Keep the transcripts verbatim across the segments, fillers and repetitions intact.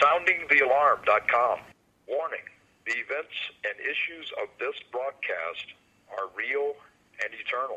sounding the alarm dot com. Warning, the events and issues of this broadcast are real and eternal.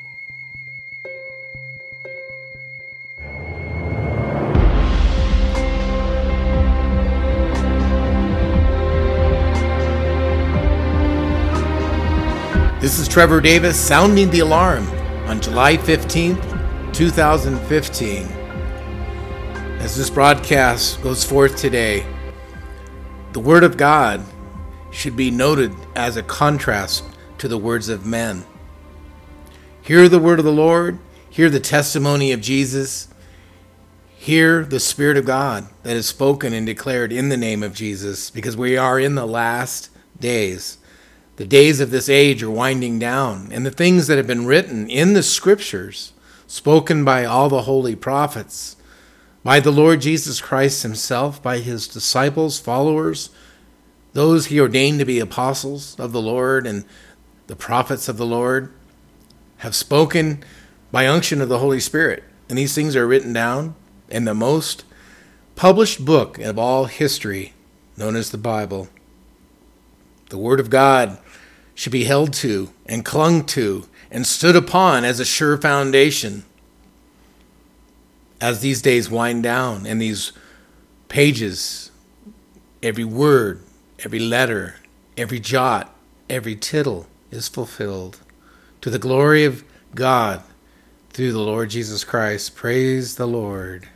This is Trevor Davis sounding the alarm on July fifteenth, twenty fifteen. As this broadcast goes forth today, the Word of God should be noted as a contrast to the words of men. Hear the word of the Lord, hear the testimony of Jesus, hear the Spirit of God that is spoken and declared in the name of Jesus, because we are in the last days. The days of this age are winding down, and the things that have been written in the Scriptures, spoken by all the holy prophets, by the Lord Jesus Christ himself, by his disciples, followers, those he ordained to be apostles of the Lord and the prophets of the Lord, have spoken by unction of the Holy Spirit. And these things are written down in the most published book of all history, known as the Bible. The Word of God should be held to and clung to and stood upon as a sure foundation. As these days wind down and these pages, every word, every letter, every jot, every tittle is fulfilled to the glory of God through the Lord Jesus Christ. Praise the Lord.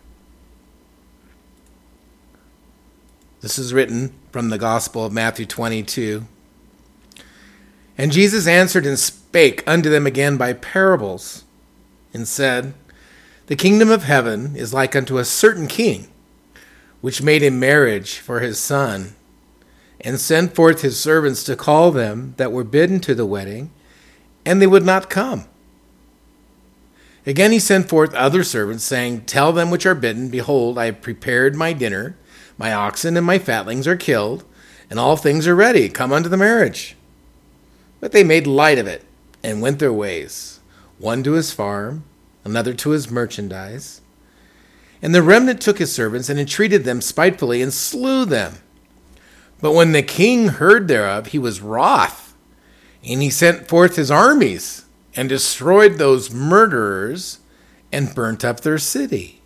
This is written from the Gospel of Matthew twenty-two. And Jesus answered and spake unto them again by parables, and said, The kingdom of heaven is like unto a certain king, which made a marriage for his son, and sent forth his servants to call them that were bidden to the wedding, and they would not come. Again he sent forth other servants, saying, Tell them which are bidden, Behold, I have prepared my dinner, my oxen and my fatlings are killed, and all things are ready. Come unto the marriage. But they made light of it, and went their ways, one to his farm, another to his merchandise. And the remnant took his servants, and entreated them spitefully, and slew them. But when the king heard thereof, he was wroth, and he sent forth his armies, and destroyed those murderers, and burnt up their city.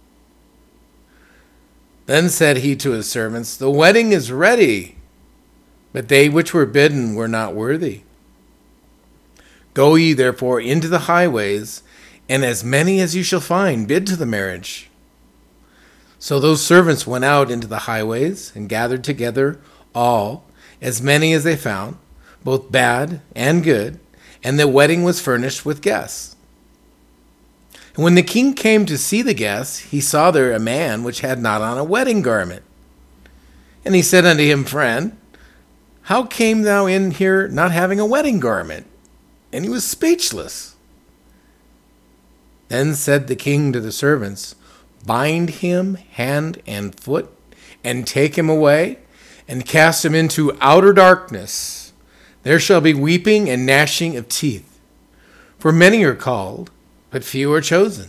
Then said he to his servants, The wedding is ready, but they which were bidden were not worthy. Go ye therefore into the highways, and as many as you shall find, bid to the marriage. So those servants went out into the highways, and gathered together all, as many as they found, both bad and good, and the wedding was furnished with guests. And when the king came to see the guests, he saw there a man which had not on a wedding garment. And he said unto him, Friend, how came thou in here not having a wedding garment? And he was speechless. Then said the king to the servants, Bind him hand and foot, and take him away, and cast him into outer darkness. There shall be weeping and gnashing of teeth. For many are called, but few are chosen.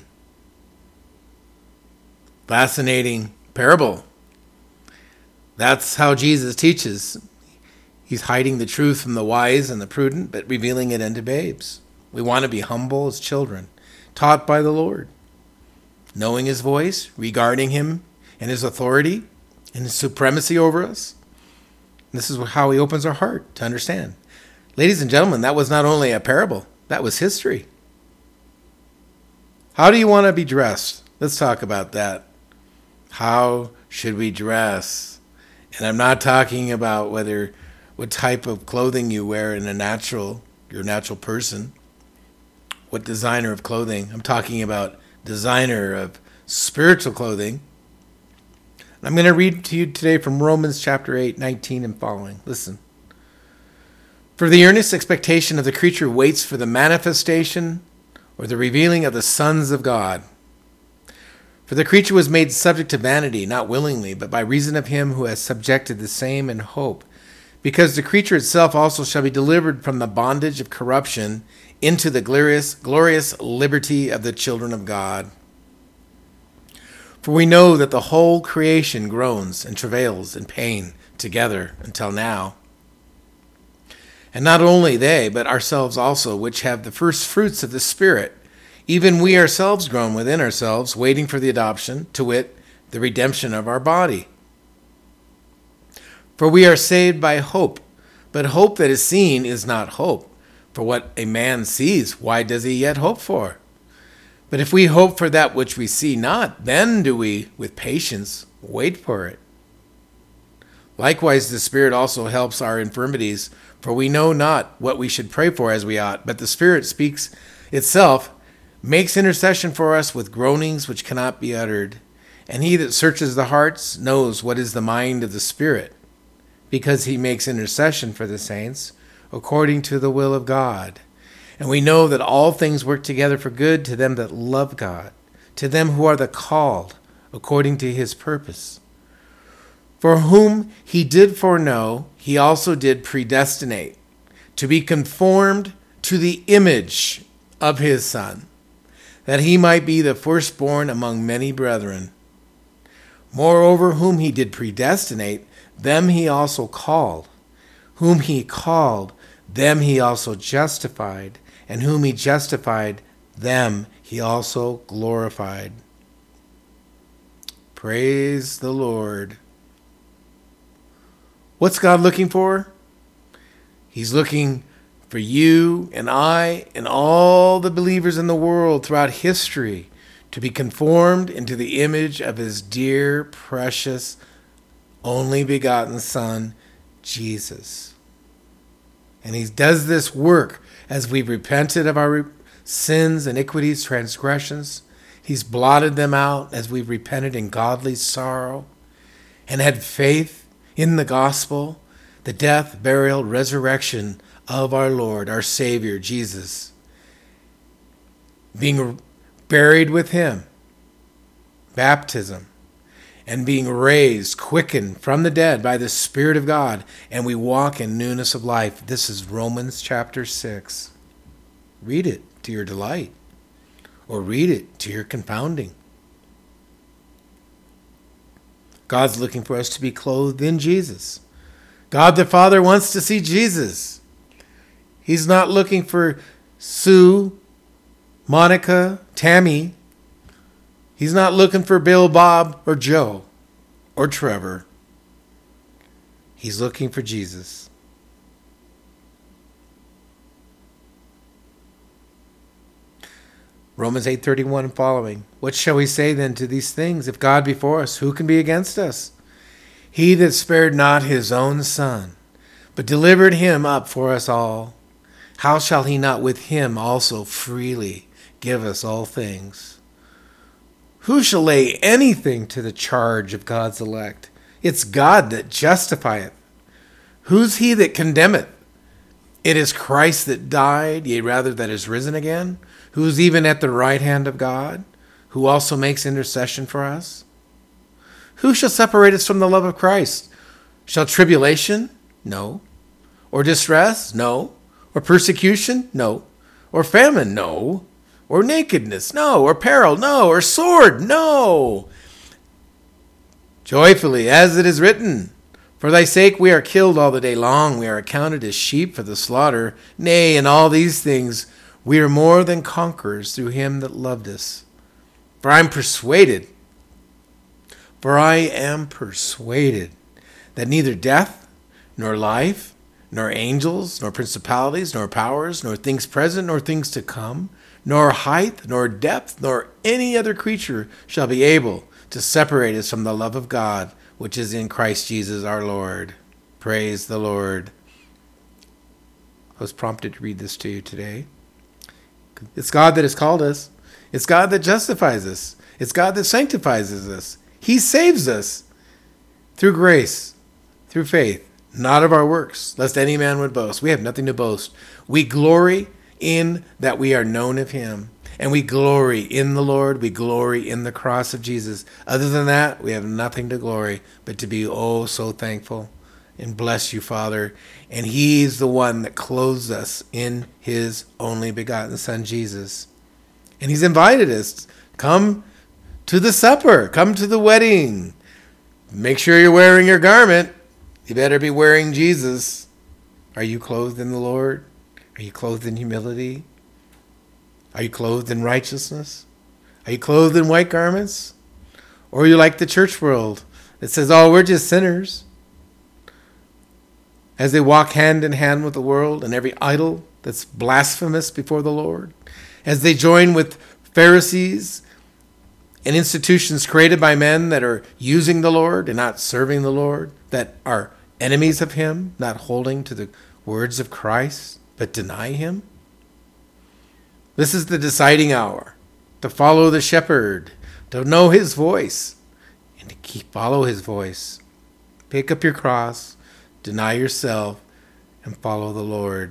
Fascinating parable. That's how Jesus teaches. He's hiding the truth from the wise and the prudent, but revealing it unto babes. We want to be humble as children, taught by the Lord, knowing his voice, regarding him and his authority and his supremacy over us. This is how he opens our heart to understand. Ladies and gentlemen, that was not only a parable, that was history. How do you want to be dressed? Let's talk about that. How should we dress? And I'm not talking about whether what type of clothing you wear in a natural, your natural person. What designer of clothing? I'm talking about designer of spiritual clothing. I'm going to read to you today from Romans chapter eight, nineteen and following. Listen. For the earnest expectation of the creature waits for the manifestation or the revealing of the sons of God. For the creature was made subject to vanity, not willingly, but by reason of him who has subjected the same in hope, because the creature itself also shall be delivered from the bondage of corruption into the glorious, glorious liberty of the children of God. For we know that the whole creation groans and travails in pain together until now. And not only they, but ourselves also, which have the first fruits of the Spirit, even we ourselves groan within ourselves, waiting for the adoption, to wit, the redemption of our body. For we are saved by hope, but hope that is seen is not hope. For what a man sees, why does he yet hope for? But if we hope for that which we see not, then do we, with patience, wait for it. Likewise, the Spirit also helps our infirmities, for we know not what we should pray for as we ought, but the Spirit speaks itself, makes intercession for us with groanings which cannot be uttered. And he that searches the hearts knows what is the mind of the Spirit, because he makes intercession for the saints according to the will of God. And we know that all things work together for good to them that love God, to them who are the called according to his purpose. For whom he did foreknow, he also did predestinate, to be conformed to the image of his Son, that he might be the firstborn among many brethren. Moreover, whom he did predestinate, them he also called. Whom he called, them he also justified. And whom he justified, them he also glorified. Praise the Lord. What's God looking for? He's looking for you and I and all the believers in the world throughout history to be conformed into the image of his dear, precious, only begotten Son, Jesus. And he does this work as we've repented of our sins, iniquities, transgressions. He's blotted them out as we've repented in godly sorrow and had faith in the gospel, the death, burial, resurrection of our Lord, our Savior, Jesus. Being buried with him, baptism, and being raised, quickened from the dead by the Spirit of God, and we walk in newness of life. This is Romans chapter six. Read it to your delight, or read it to your confounding. God's looking for us to be clothed in Jesus. God the Father wants to see Jesus. He's not looking for Sue, Monica, Tammy. He's not looking for Bill, Bob, or Joe, or Trevor. He's looking for Jesus. Romans eight thirty-one and following. What shall we say then to these things? If God be for us, who can be against us? He that spared not his own Son, but delivered him up for us all, how shall he not with him also freely give us all things? Who shall lay anything to the charge of God's elect? It's God that justifieth. Who's he that condemneth? It is Christ that died, yea, rather that is risen again, who is even at the right hand of God, who also makes intercession for us. Who shall separate us from the love of Christ? Shall tribulation? No. Or distress? No. Or persecution? No. Or famine? No. Or nakedness? No. Or peril? No. Or sword? No. Joyfully, as it is written, for thy sake we are killed all the day long. We are accounted as sheep for the slaughter. Nay, in all these things we are more than conquerors through him that loved us. For I am persuaded, for I am persuaded that neither death, nor life, nor angels, nor principalities, nor powers, nor things present, nor things to come, nor height, nor depth, nor any other creature shall be able to separate us from the love of God, which is in Christ Jesus our Lord. Praise the Lord. I was prompted to read this to you today. It's God that has called us. It's God that justifies us. It's God that sanctifies us. He saves us through grace, through faith, not of our works, lest any man would boast. We have nothing to boast. We glory in that we are known of him. And we glory in the Lord. We glory in the cross of Jesus. Other than that, we have nothing to glory, but to be oh so thankful and bless you, Father. And he's the one that clothes us in his only begotten Son, Jesus. And he's invited us, come to the supper. Come to the wedding. Make sure you're wearing your garment. You better be wearing Jesus. Are you clothed in the Lord? Are you clothed in humility? Are you clothed in righteousness? Are you clothed in white garments? Or are you like the church world that says, oh, we're just sinners? As they walk hand in hand with the world and every idol that's blasphemous before the Lord. As they join with Pharisees and institutions created by men that are using the Lord and not serving the Lord, that are enemies of him, not holding to the words of Christ, but deny him. This is the deciding hour to follow the shepherd, to know his voice, and to keep follow his voice. Pick up your cross, deny yourself, and follow the Lord.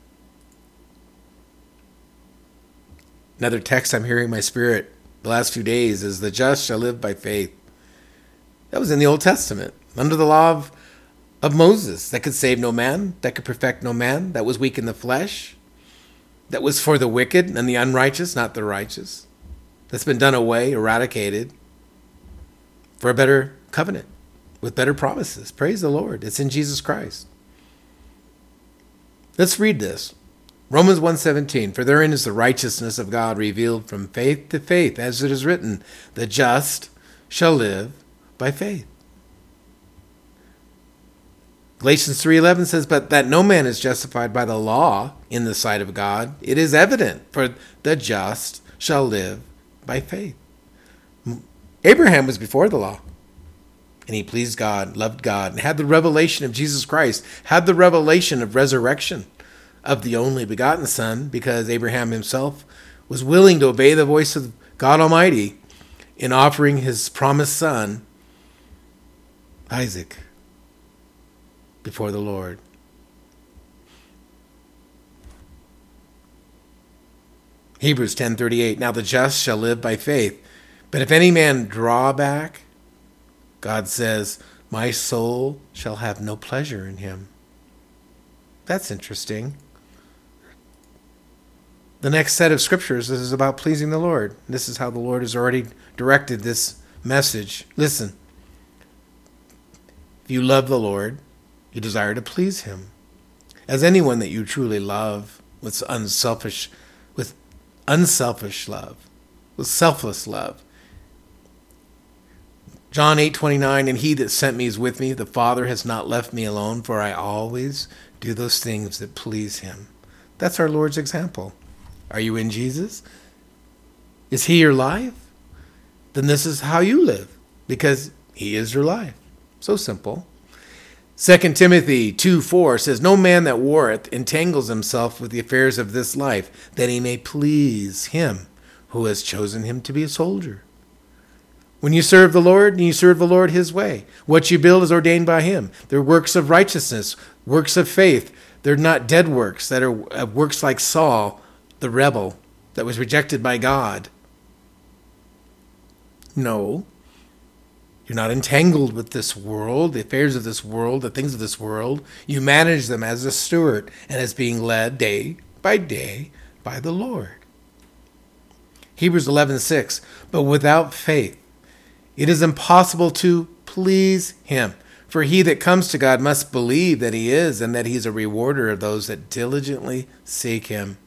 Another text I'm hearing in my spirit the last few days is, the just shall live by faith. That was in the Old Testament, under the law of, of Moses, that could save no man, that could perfect no man, that was weak in the flesh, that was for the wicked and the unrighteous, not the righteous. That's been done away, eradicated, for a better covenant, with better promises. Praise the Lord. It's in Jesus Christ. Let's read this. Romans one seventeen, for therein is the righteousness of God revealed from faith to faith, as it is written, the just shall live by faith. Galatians three eleven says, but that no man is justified by the law in the sight of God, it is evident, for the just shall live by faith. Abraham was before the law, and he pleased God, loved God, and had the revelation of Jesus Christ, had the revelation of resurrection of the only begotten Son, because Abraham himself was willing to obey the voice of God Almighty in offering his promised son, Isaac, before the Lord. Hebrews ten thirty-eight, now the just shall live by faith. But if any man draw back, God says, my soul shall have no pleasure in him. That's interesting. The next set of scriptures is about pleasing the Lord. This is how the Lord has already directed this message. Listen, if you love the Lord, you desire to please him. As anyone that you truly love with unselfish, with unselfish love, with selfless love. John eight twenty-nine, and he that sent me is with me. The Father has not left me alone, for I always do those things that please him. That's our Lord's example. Are you in Jesus? Is he your life? Then this is how you live, because he is your life. So simple. Second Timothy two four says, no man that warreth entangles himself with the affairs of this life, that he may please him who has chosen him to be a soldier. When you serve the Lord, you serve the Lord his way. What you build is ordained by him. They're works of righteousness, works of faith. They're not dead works that are works like Saul, the rebel that was rejected by God. No. You're not entangled with this world, the affairs of this world, the things of this world. You manage them as a steward and as being led day by day by the Lord. Hebrews eleven six, but without faith it is impossible to please him. For he that comes to God must believe that he is, and that he is a rewarder of those that diligently seek him.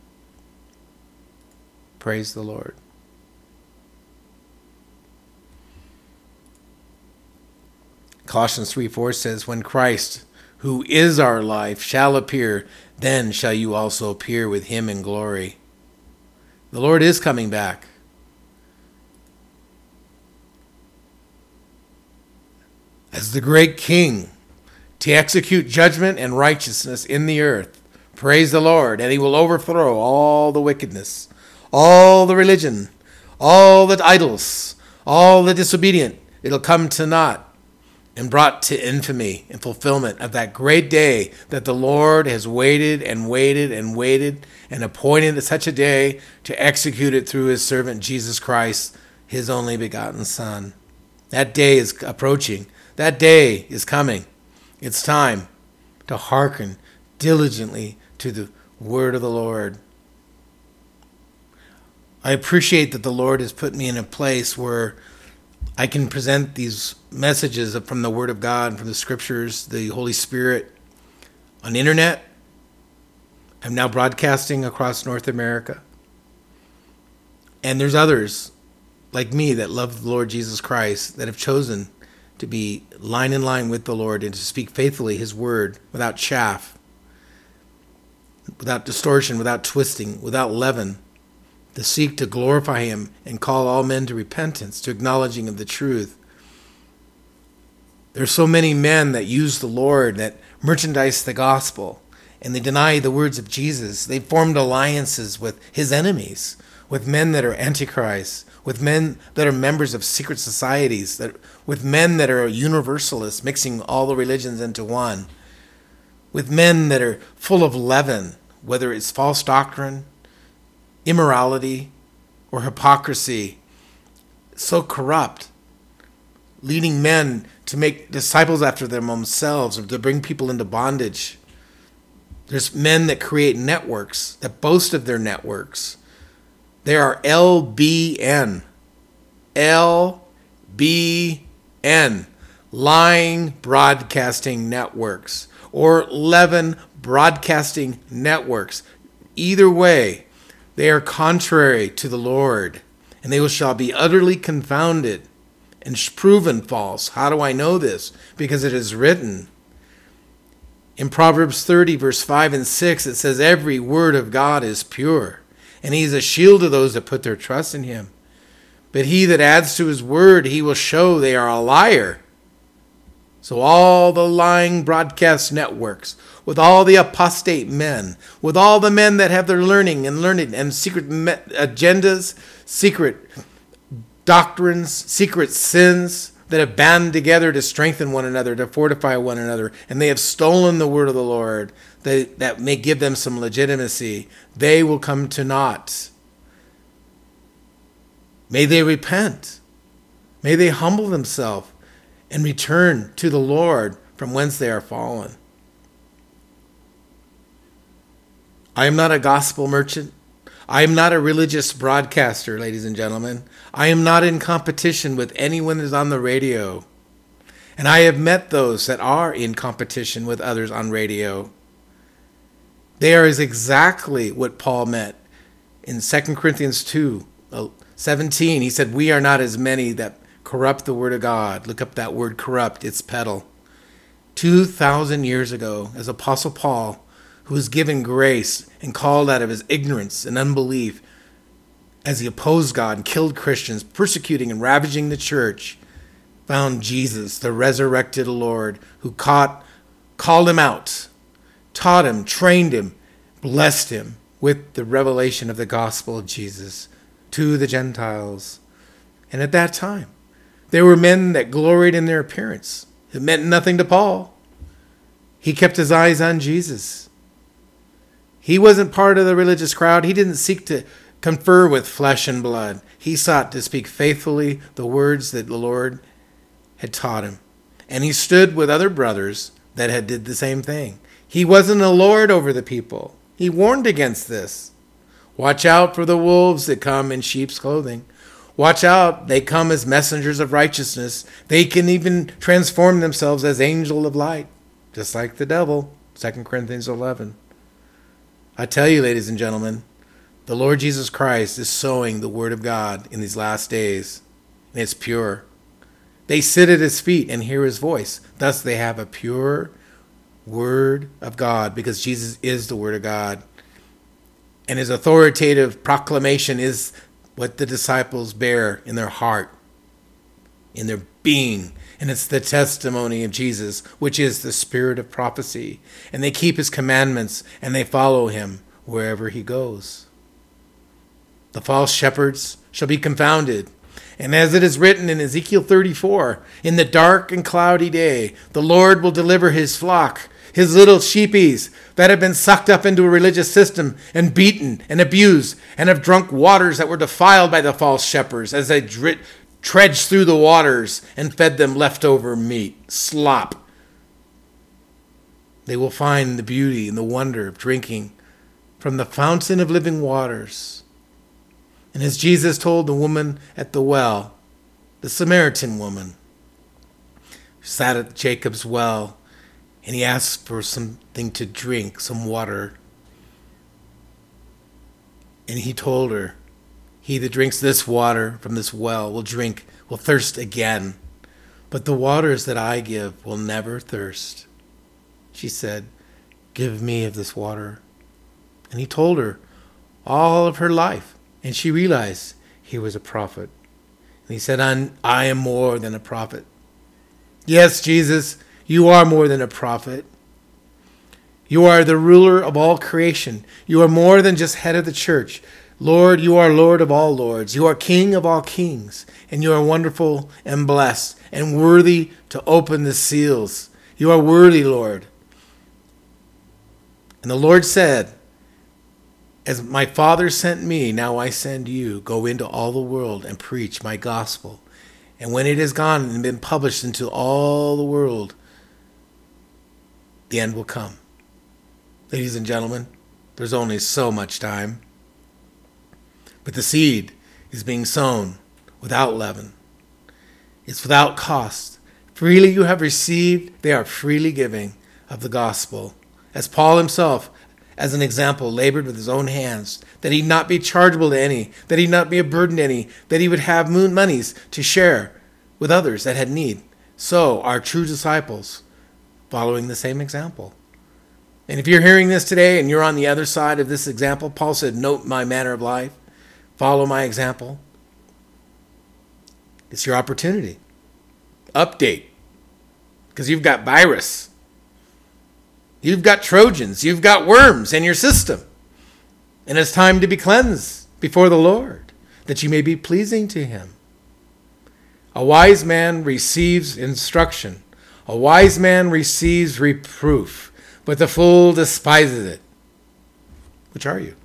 Praise the Lord. Colossians three four says, when Christ, who is our life, shall appear, then shall you also appear with him in glory. The Lord is coming back. As the great King, to execute judgment and righteousness in the earth. Praise the Lord. And he will overthrow all the wickedness, all the religion, all the idols, all the disobedient. It'll come to naught and brought to infamy and fulfillment of that great day that the Lord has waited and waited and waited and appointed such a day to execute it through his servant Jesus Christ, his only begotten Son. That day is approaching. That day is coming. It's time to hearken diligently to the word of the Lord. I appreciate that the Lord has put me in a place where I can present these messages from the Word of God, from the Scriptures, the Holy Spirit on the internet. I'm now broadcasting across North America. And there's others like me that love the Lord Jesus Christ that have chosen to be line in line with the Lord and to speak faithfully His Word without chaff, without distortion, without twisting, without leaven, to seek to glorify Him and call all men to repentance, to acknowledging of the truth. There's so many men that use the Lord, that merchandise the gospel, and they deny the words of Jesus. They formed alliances with His enemies, with men that are antichrists, with men that are members of secret societies, that with men that are universalists, mixing all the religions into one, with men that are full of leaven, whether it's false doctrine, immorality, or hypocrisy, so corrupt, leading men to make disciples after them themselves, or to bring people into bondage. There's men that create networks, that boast of their networks. There are L B N. L B N. Lying Broadcasting Networks. Or Leaven Broadcasting Networks. Either way, they are contrary to the Lord, and they shall be utterly confounded and proven false. How do I know this? Because it is written. In Proverbs thirty, verse five and six, it says, every word of God is pure, and He is a shield to those that put their trust in Him. But he that adds to His word, He will show they are a liar. So all the lying broadcast networks, with all the apostate men, with all the men that have their learning and learning and secret agendas, secret doctrines, secret sins that have banded together to strengthen one another, to fortify one another, and they have stolen the word of the Lord that, that may give them some legitimacy, they will come to naught. May they repent. May they humble themselves and return to the Lord from whence they are fallen. I am not a gospel merchant. I am not a religious broadcaster, ladies and gentlemen. I am not in competition with anyone that is on the radio. And I have met those that are in competition with others on radio. There is exactly what Paul meant in Second Corinthians two seventeen. He said, we are not as many that corrupt the word of God. Look up that word corrupt, it's pedal. Two thousand years ago, as Apostle Paul, who was given grace and called out of his ignorance and unbelief as he opposed God and killed Christians, persecuting and ravaging the church, found Jesus, the resurrected Lord, who caught, called him out, taught him, trained him, blessed him with the revelation of the gospel of Jesus to the Gentiles. And at that time, there were men that gloried in their appearance. It meant nothing to Paul. He kept his eyes on Jesus. He wasn't part of the religious crowd. He didn't seek to confer with flesh and blood. He sought to speak faithfully the words that the Lord had taught him. And he stood with other brothers that had did the same thing. He wasn't a lord over the people. He warned against this. Watch out for the wolves that come in sheep's clothing. Watch out, they come as messengers of righteousness. They can even transform themselves as angels of light, just like the devil, Second Corinthians eleven. I tell you, ladies and gentlemen, the Lord Jesus Christ is sowing the word of God in these last days, and it's pure. They sit at his feet and hear his voice. Thus they have a pure word of God, because Jesus is the word of God. And his authoritative proclamation is what the disciples bear in their heart, in their being. And it's the testimony of Jesus, which is the spirit of prophecy. And they keep his commandments and they follow him wherever he goes. The false shepherds shall be confounded. And as it is written in Ezekiel thirty-four, in the dark and cloudy day, the Lord will deliver his flock, his little sheepies that have been sucked up into a religious system and beaten and abused and have drunk waters that were defiled by the false shepherds as they dri- trudged through the waters and fed them leftover meat, slop. They will find the beauty and the wonder of drinking from the fountain of living waters. And as Jesus told the woman at the well, the Samaritan woman, sat at Jacob's well, and he asked for something to drink, some water. And he told her, he that drinks this water from this well will drink, will thirst again. But the waters that I give will never thirst. She said, give me of this water. And he told her all of her life. And she realized he was a prophet. And he said, I am more than a prophet. Yes, Jesus, you are more than a prophet. You are the ruler of all creation. You are more than just head of the church. Lord, you are Lord of all lords. You are King of all kings. And you are wonderful and blessed and worthy to open the seals. You are worthy, Lord. And the Lord said, as my Father sent me, now I send you. Go into all the world and preach my gospel. And when it is gone and been published into all the world, the end will come. Ladies and gentlemen, there's only so much time. But the seed is being sown without leaven. It's without cost. Freely you have received, they are freely giving of the gospel. As Paul himself, as an example, labored with his own hands, that he not be chargeable to any, that he not be a burden to any, that he would have moon monies to share with others that had need. So are true disciples following the same example. And if you're hearing this today and you're on the other side of this example, Paul said, note my manner of life, follow my example. It's your opportunity. Update. Because you've got virus. You've got Trojans. You've got worms in your system. And it's time to be cleansed before the Lord, that you may be pleasing to him. A wise man receives instruction. A wise man receives reproof, but the fool despises it. Which are you?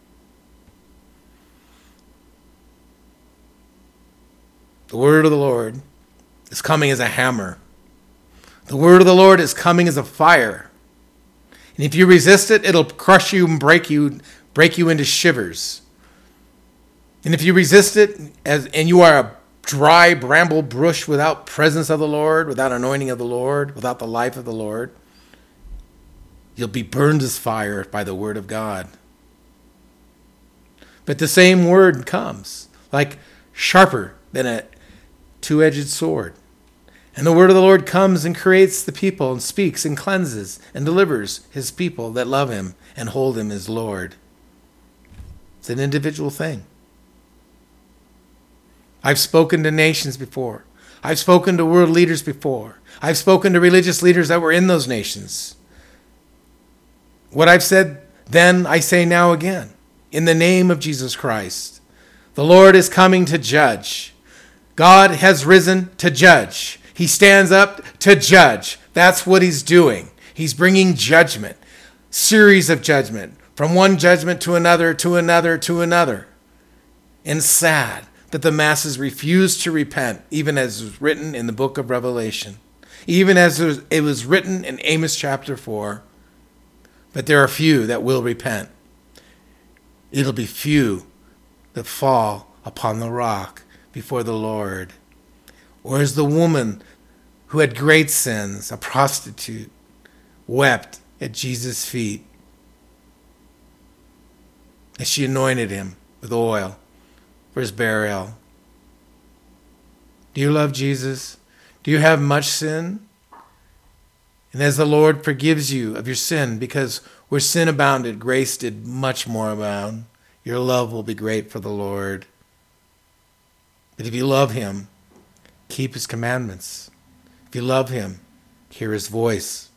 The word of the Lord is coming as a hammer. The word of the Lord is coming as a fire. And if you resist it, it'll crush you and break you, break you into shivers. And if you resist it, as and you are a dry bramble bush without presence of the Lord, without anointing of the Lord, without the life of the Lord, you'll be burned as fire by the word of God. But the same word comes, like sharper than a two-edged sword. And the word of the Lord comes and creates the people and speaks and cleanses and delivers his people that love him and hold him as Lord. It's an individual thing. I've spoken to nations before. I've spoken to world leaders before. I've spoken to religious leaders that were in those nations. What I've said then, I say now again. In the name of Jesus Christ. The Lord is coming to judge. God has risen to judge. He stands up to judge. That's what he's doing. He's bringing judgment. Series of judgment. From one judgment to another, to another, to another. And sad that the masses refuse to repent, even as was written in the book of Revelation. Even as it was written in Amos chapter four. But there are few that will repent. It'll be few that fall upon the rock before the Lord. Or as the woman who had great sins, a prostitute, wept at Jesus' feet as she anointed him with oil for his burial. Do you love Jesus? Do you have much sin? And as the Lord forgives you of your sin, because where sin abounded, grace did much more abound, your love will be great for the Lord. But if you love him, keep his commandments. If you love him, hear his voice.